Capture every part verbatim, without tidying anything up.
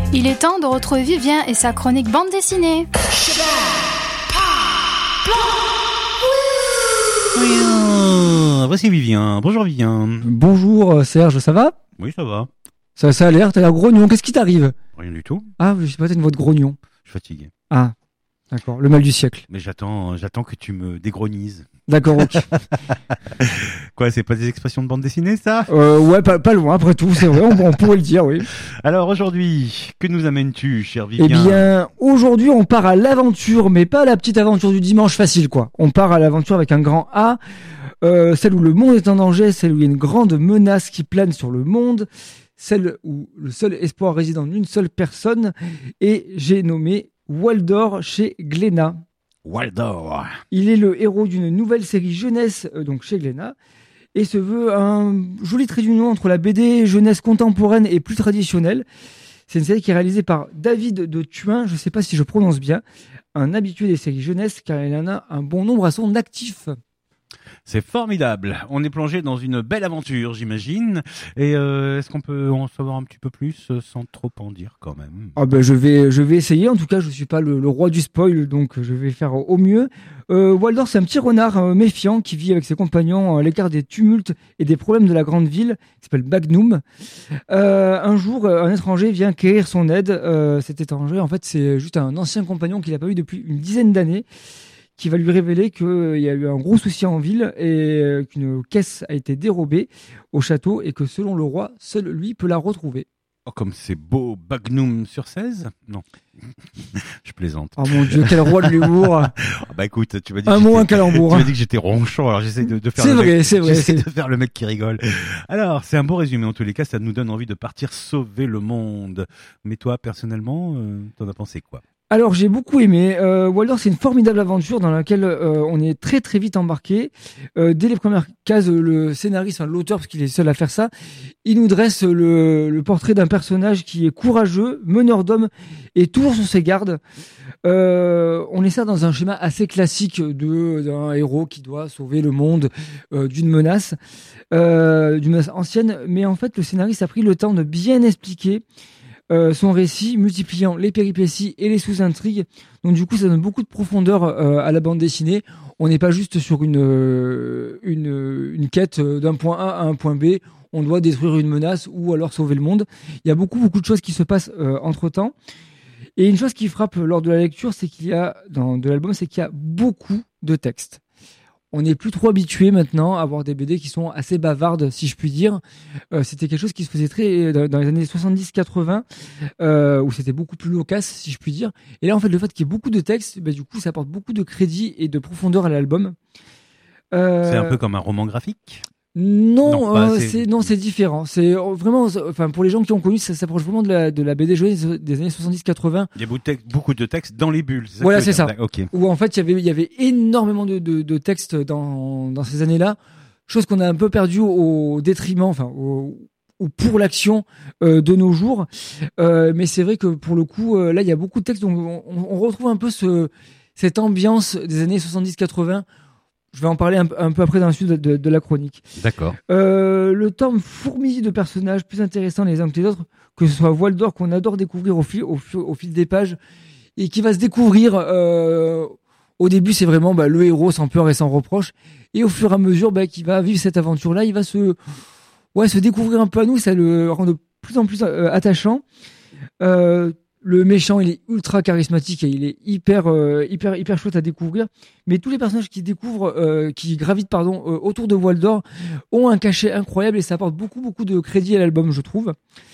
Il est temps de retrouver Vivien et sa chronique bande dessinée. Voici Vivien. Bonjour Vivien. Bonjour Serge, ça va ? Oui, ça va. Ça, ça a l'air, t'as l'air grognon, qu'est-ce qui t'arrive ? Rien du tout. Ah, je sais pas, t'as une voix de grognon. Je suis fatigué. Ah, d'accord, le mal du siècle. Mais j'attends, j'attends que tu me dégrognises. D'accord, ok. Quoi, c'est pas des expressions de bande dessinée, ça ? euh, Ouais, pas, pas loin, après tout, c'est vrai, on, on pourrait le dire, oui. Alors aujourd'hui, que nous amènes-tu, cher Vivien ? Eh bien, aujourd'hui, on part à l'aventure, mais pas la petite aventure du dimanche facile, quoi. On part à l'aventure avec un grand A, euh, celle où le monde est en danger, celle où il y a une grande menace qui plane sur le monde, celle où le seul espoir réside en une seule personne, et j'ai nommé Waldor chez Glénat. Waldor. Il est le héros d'une nouvelle série jeunesse, euh, donc chez Glénat, et se veut un joli trait d'union entre la B D jeunesse contemporaine et plus traditionnelle. C'est une série qui est réalisée par David de Thuin, je ne sais pas si je prononce bien, un habitué des séries jeunesse car il en a un bon nombre à son actif. C'est formidable. On est plongé dans une belle aventure, j'imagine. Et euh, est-ce qu'on peut en savoir un petit peu plus euh, sans trop en dire quand même ? Ah ben je vais je vais essayer. En tout cas, je suis pas le, le roi du spoil, donc je vais faire au mieux. Euh, Waldor, c'est un petit renard euh, méfiant qui vit avec ses compagnons à l'écart des tumultes et des problèmes de la grande ville, qui s'appelle Bagnum. Euh, un jour, un étranger vient quérir son aide. Euh, cet étranger, en fait, c'est juste un ancien compagnon qu'il n'a pas eu depuis une dizaine d'années, qui va lui révéler qu'il euh, y a eu un gros souci en ville et euh, qu'une caisse a été dérobée au château et que selon le roi, seul lui peut la retrouver. Oh, comme c'est beau, Bagnum sur seize ? Non, je plaisante. Oh mon Dieu, quel roi de l'humour. Ah bah écoute, tu m'as dit un que mot, un j'étais- calembour. Tu m'as dit que j'étais ronchon, alors j'essaie de, de faire C'est le vrai, mec, c'est vrai, j'essaie c'est- de faire le mec qui rigole. Alors, c'est un beau résumé en tous les cas, ça nous donne envie de partir sauver le monde. Mais toi, personnellement, euh, t'en as pensé quoi ? Alors j'ai beaucoup aimé. Euh, Waldor, c'est une formidable aventure dans laquelle euh, on est très très vite embarqué. Euh, dès les premières cases, le scénariste, enfin, l'auteur, parce qu'il est seul à faire ça, il nous dresse le, le portrait d'un personnage qui est courageux, meneur d'hommes et toujours sur ses gardes. Euh, on est ça dans un schéma assez classique de d'un héros qui doit sauver le monde euh, d'une menace, euh, d'une menace ancienne. Mais en fait, le scénariste a pris le temps de bien expliquer Euh, son récit, multipliant les péripéties et les sous-intrigues. Donc du coup, ça donne beaucoup de profondeur euh, à la bande dessinée. On n'est pas juste sur une, euh, une, une quête d'un point A à un point B. On doit détruire une menace ou alors sauver le monde. Il y a beaucoup, beaucoup de choses qui se passent euh, entre-temps. Et une chose qui frappe lors de la lecture, c'est qu'il y a, dans de l'album, c'est qu'il y a beaucoup de textes. On n'est plus trop habitué maintenant à avoir des B D qui sont assez bavardes, si je puis dire. Euh, c'était quelque chose qui se faisait très dans, dans les années soixante-dix quatre-vingts, euh, où c'était beaucoup plus loquace, si je puis dire. Et là, en fait, le fait qu'il y ait beaucoup de textes, bah, du coup, ça apporte beaucoup de crédit et de profondeur à l'album. Euh, C'est un peu comme un roman graphique ? Non, Non, pas euh, assez. c'est non, c'est différent. C'est euh, vraiment, enfin, pour les gens qui ont connu, ça s'approche vraiment de la de la B D jeunesse des années soixante-dix quatre-vingts. Il y a beaucoup de textes- beaucoup de textes dans les bulles. C'est ça Voilà, que tu veux c'est dire. ça. Ok. Où en fait il y avait il y avait énormément de de, de textes dans dans ces années-là, chose qu'on a un peu perdu au, au détriment, enfin au, ou pour l'action euh, de nos jours. Euh, mais c'est vrai que pour le coup, euh, là il y a beaucoup de textes, donc on, on retrouve un peu ce cette ambiance des années soixante-dix quatre-vingts. Je vais en parler un, un peu après dans la suite de, de, de la chronique. D'accord. Euh, le tome fourmille de personnages plus intéressants les uns que les autres, que ce soit Waldor qu'on adore découvrir au fil, au, fil- au fil des pages et qui va se découvrir. Euh, au début, c'est vraiment bah, le héros sans peur et sans reproche, et au fur et à mesure bah, qu'il va vivre cette aventure-là, il va se, ouais, se découvrir un peu à nous, ça le rend de plus en plus euh, attachant. Euh, Le méchant, il est ultra charismatique et il est hyper, euh, hyper, hyper chouette à découvrir. Mais tous les personnages qui découvrent, euh, qui gravitent, pardon, euh, autour de Waldor ont un cachet incroyable et ça apporte beaucoup, beaucoup de crédit à l'album, je trouve.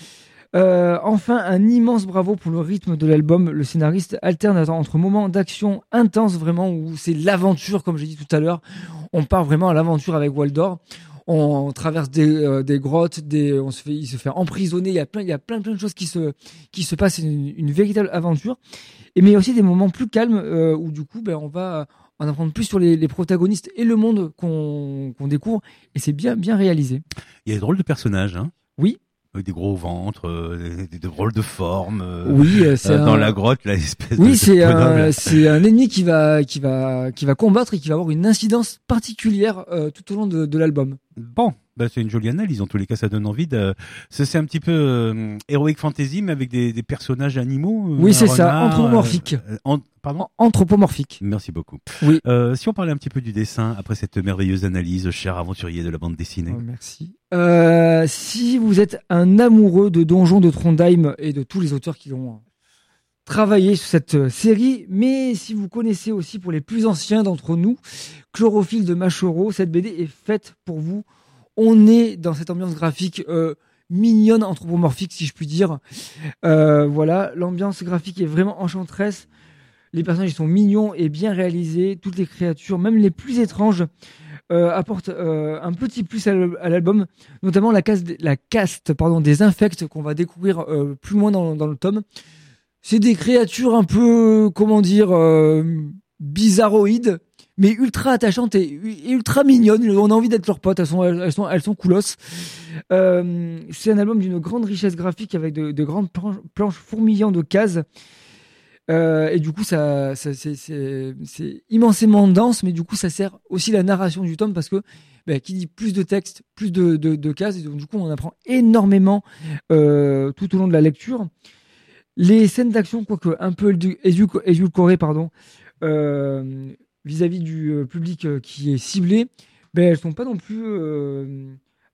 Euh, enfin, un immense bravo pour le rythme de l'album. Le scénariste alterne entre moments d'action intense, vraiment, où c'est l'aventure, comme j'ai dit tout à l'heure. On part vraiment à l'aventure avec Waldor. On traverse des, euh, des grottes, des, on se fait, il se fait emprisonner. Il y a plein, il y a plein, plein de choses qui se, qui se passent. C'est une, une véritable aventure. Et mais il y a aussi des moments plus calmes euh, où du coup, ben, on va en apprendre plus sur les, les protagonistes et le monde qu'on, qu'on découvre. Et c'est bien, bien réalisé. Il y a des drôles de personnages, hein ? Oui. Avec des gros ventres, euh, des, des, des drôles de formes. Euh, Oui, euh, c'est euh, un... dans la grotte, là, espèce Oui, de c'est bonhomme, un, là. c'est un ennemi qui va, qui va, qui va combattre et qui va avoir une incidence particulière euh, tout au long de, de l'album. Bon, Bah, c'est une jolie analyse. En tous les cas, ça donne envie de. C'est, c'est un petit peu euh, heroic fantasy, mais avec des, des personnages animaux. Euh, oui, c'est renard, ça, anthropomorphique. Euh, en... Pardon. Anthropomorphique. Merci beaucoup. Oui. Euh, si on parlait un petit peu du dessin après cette merveilleuse analyse, cher aventurier de la bande dessinée. Oh, merci. Euh, si vous êtes un amoureux de Donjons de Trondheim et de tous les auteurs qui ont travaillé sur cette série, mais si vous connaissez aussi pour les plus anciens d'entre nous, Chlorophylle de Machoro, cette B D est faite pour vous. On est dans cette ambiance graphique euh, mignonne, anthropomorphique, si je puis dire. Euh, voilà, l'ambiance graphique est vraiment enchanteresse. Les personnages sont mignons et bien réalisés. Toutes les créatures, même les plus étranges, euh, apportent euh, un petit plus à l'album, notamment la caste, la caste pardon, des infects qu'on va découvrir euh, plus loin dans, dans le tome. C'est des créatures un peu, comment dire, euh, bizarroïdes, mais ultra attachantes et, et ultra mignonnes. On a envie d'être leurs potes. Elles sont, elles sont, elles sont coolos. Euh, c'est un album d'une grande richesse graphique avec de, de grandes planches, planches fourmillant de cases. Euh, et du coup, ça, ça c'est, c'est, c'est immensément dense, mais du coup, ça sert aussi la narration du tome parce que bah, qui dit plus de texte, plus de, de, de cases, et donc du coup, on apprend énormément euh, tout au long de la lecture. Les scènes d'action, quoique un peu édulcorées, pardon, euh, vis-à-vis du euh, public euh, qui est ciblé, ben elles sont pas non plus euh,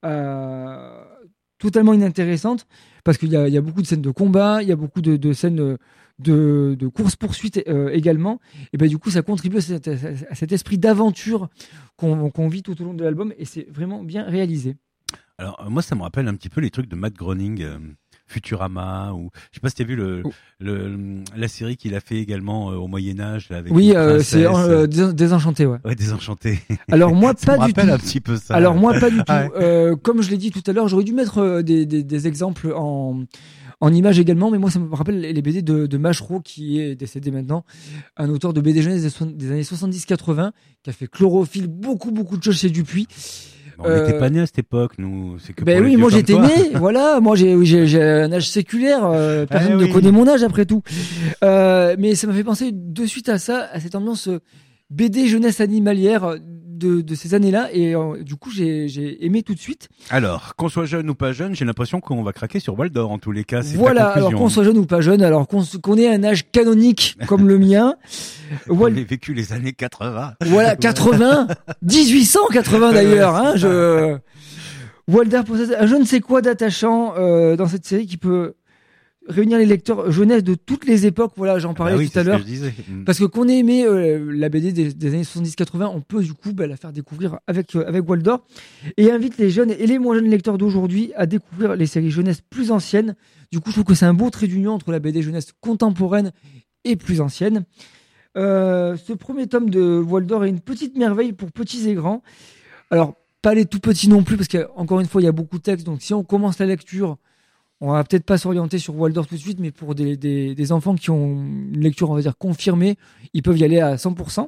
à... totalement inintéressantes parce qu'il y a, il y a beaucoup de scènes de combat, il y a beaucoup de, de scènes de, de course-poursuite euh, également. Et ben du coup, ça contribue à cet, à cet esprit d'aventure qu'on, qu'on vit tout au long de l'album et c'est vraiment bien réalisé. Alors moi, ça me rappelle un petit peu les trucs de Matt Groening. Euh... Futurama, ou je sais pas si tu as vu le, oh. le la série qu'il a fait également euh, au Moyen-Âge là, avec oui euh, c'est euh, Désenchanté ouais. Ouais, Désenchanté. Alors moi ça pas me du tout. un petit peu ça. Alors moi pas du tout. Ah ouais. euh, comme je l'ai dit tout à l'heure, j'aurais dû mettre euh, des, des des exemples en en images également, mais moi ça me rappelle les B D de, de Machero qui est décédé maintenant, un auteur de B D jeunesse des, des années soixante-dix quatre-vingts qui a fait Chlorophylle, beaucoup beaucoup de choses chez Dupuis. On n'était euh... pas nés à cette époque, nous. C'est que ben oui, moi j'étais né, voilà. Moi j'ai, j'ai, j'ai un âge séculaire. Euh, personne ah, ne oui. connaît mon âge après tout. Euh, mais ça m'a fait penser de suite à ça, à cette ambiance B D jeunesse animalière de, de ces années-là. Et euh, du coup, j'ai, j'ai aimé tout de suite. Alors, qu'on soit jeune ou pas jeune, j'ai l'impression qu'on va craquer sur Waldor en tous les cas. C'est voilà. Alors qu'on soit jeune ou pas jeune, alors qu'on, qu'on ait un âge canonique comme le mien. On Wal... a vécu les années quatre-vingts. Voilà, quatre-vingts, dix-huit cent quatre-vingts d'ailleurs. Hein, je... Walder possède un je ne sais quoi d'attachant euh, dans cette série qui peut réunir les lecteurs jeunesse de toutes les époques. Voilà, j'en parlais ah oui, tout à l'heure. Parce que qu'on ait aimé euh, la B D des, des années soixante-dix quatre-vingts, on peut du coup bah, la faire découvrir avec euh, avec Walder et invite les jeunes et les moins jeunes lecteurs d'aujourd'hui à découvrir les séries jeunesse plus anciennes. Du coup, je trouve que c'est un beau trait d'union entre la B D jeunesse contemporaine et plus ancienne. Euh, ce premier tome de Walder est une petite merveille pour petits et grands. Alors, pas les tout petits non plus, parce qu'encore une fois, il y a beaucoup de textes. Donc, si on commence la lecture, on va peut-être pas s'orienter sur Walder tout de suite, mais pour des, des, des enfants qui ont une lecture, on va dire, confirmée, ils peuvent y aller à cent pour cent.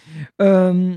Euh,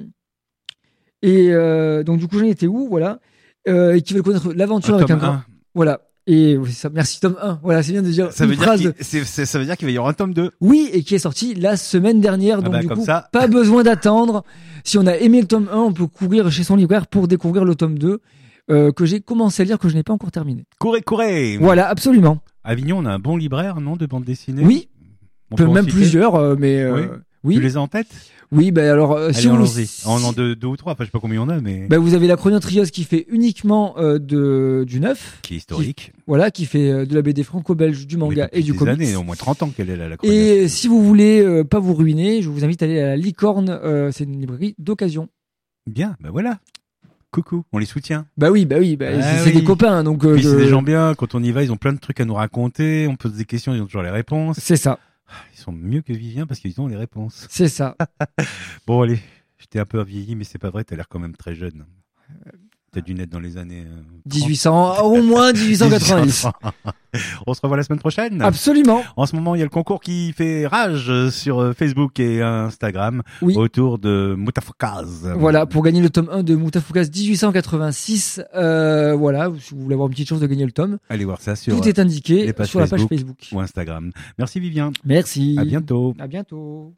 et euh, donc, du coup, j'en étais où, voilà. Euh, et qui veulent connaître l'aventure avec un grand. Voilà. Et oui, ça, merci tome un. Voilà, c'est bien de dire ça une veut phrase. Dire c'est, c'est, ça veut dire qu'il va y avoir un tome deux. Oui, et qui est sorti la semaine dernière. Ah donc bah, du coup, ça. pas besoin d'attendre. Si on a aimé le tome un, on peut courir chez son libraire pour découvrir le tome deux, euh, que j'ai commencé à lire, que je n'ai pas encore terminé. Courez, courez. Voilà, absolument. À Avignon, on a un bon libraire, non, de bande dessinée? Oui. On peut même plusieurs, euh, mais, euh, oui. oui. Tu les as en tête? Oui, ben alors, euh, Allez, si on vous, si... on en deux, deux ou trois, enfin, je sais pas combien il y en a, mais. Ben, vous avez la Chronotrios qui fait uniquement, euh, de, du neuf. Qui est historique. Qui, voilà, qui fait euh, de la B D franco-belge, du manga et du comics. Des années, au moins trente ans qu'elle est là, la Chronotrios. Et si vous voulez, euh, pas vous ruiner, je vous invite à aller à la Licorne, euh, c'est une librairie d'occasion. Bien, ben voilà. Coucou, on les soutient. Bah oui, bah oui, bah ah c'est, oui. c'est des copains, donc. Euh, Puis c'est de... des gens bien. Quand on y va, ils ont plein de trucs à nous raconter. On pose des questions, ils ont toujours les réponses. C'est ça. Ils sont mieux que Vivien parce qu'ils ont les réponses. C'est ça. Bon allez, j'étais un peu vieilli, mais c'est pas vrai. T'as l'air quand même très jeune. T'as dû naître dans les années euh, dix-huit cents, au moins dix-huit cent quatre-vingt-dix. On se revoit la semaine prochaine. Absolument. En ce moment, il y a le concours qui fait rage sur Facebook et Instagram oui. autour de Moutafoukaz. Voilà, pour gagner le tome un de Moutafoukaz dix-huit cent quatre-vingt-six. Euh, voilà, si vous voulez avoir une petite chance de gagner le tome. Allez voir ça sur Tout est indiqué les pages sur la Facebook page Facebook ou Instagram. Merci Vivien. Merci. À bientôt. À bientôt.